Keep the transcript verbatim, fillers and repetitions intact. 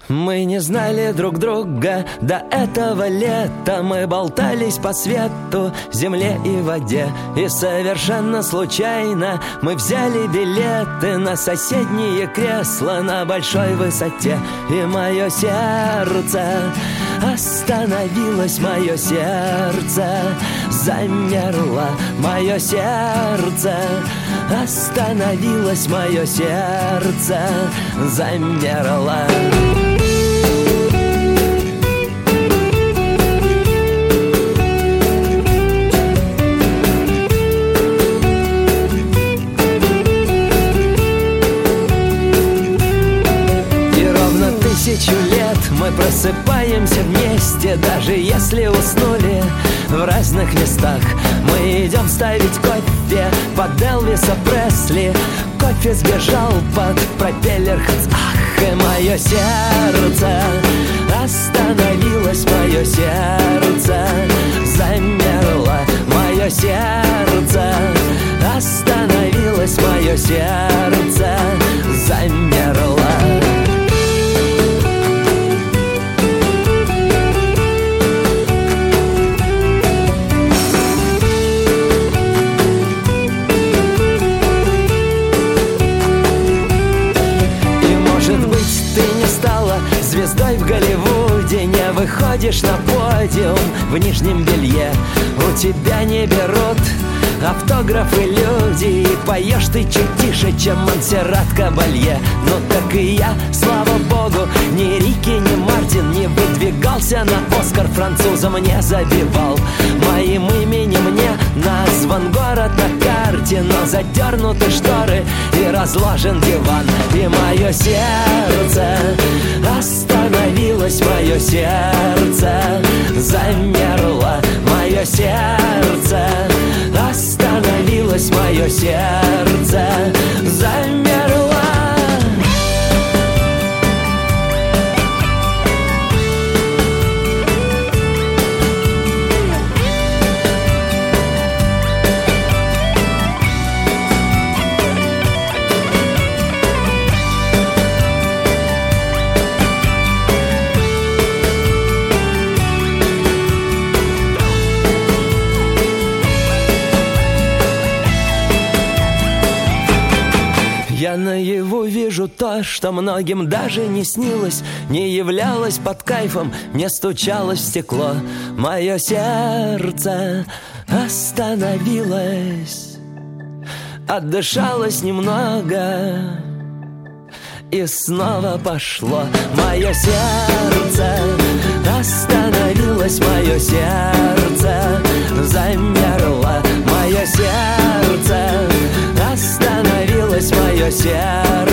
Мы не знали друг друга до этого лета. Мы болтались по свету, земле и воде. И совершенно случайно мы взяли билеты на соседние кресла на большой высоте. И мое сердце остановилось, мое сердце замерло, мое сердце остановилось, мое сердце замерло. Тысячу лет мы просыпаемся вместе, даже если уснули в разных местах. Мы идем ставить кофе под Элвиса Пресли. Кофе сбежал под пропеллер Хэнс. Ах, и мое сердце остановилось, мое сердце замерло, мое сердце остановилось, мое сердце замерло. Звездой в Голливуде, не выходишь на подиум в нижнем белье. У тебя не берут автографы люди, и поешь ты чуть тише, чем Монсеррат Кабалье. Ну так и я, слава богу, ни Рики, ни Мартин не выдвигался на Оскар, французам не забивал. Моим именем не назван город на карте, но задернуты шторы и разложен диван. И мое сердце остановилось, мое сердце замерло, мое сердце остановилось, мое сердце замерло. Я наяву вижу то, что многим даже не снилось, не являлось под кайфом, не стучалось в стекло. Мое сердце остановилось, отдышалось немного и снова пошло. Мое сердце остановилось, мое сердце замерло, мое сердце остановилось, мое сердце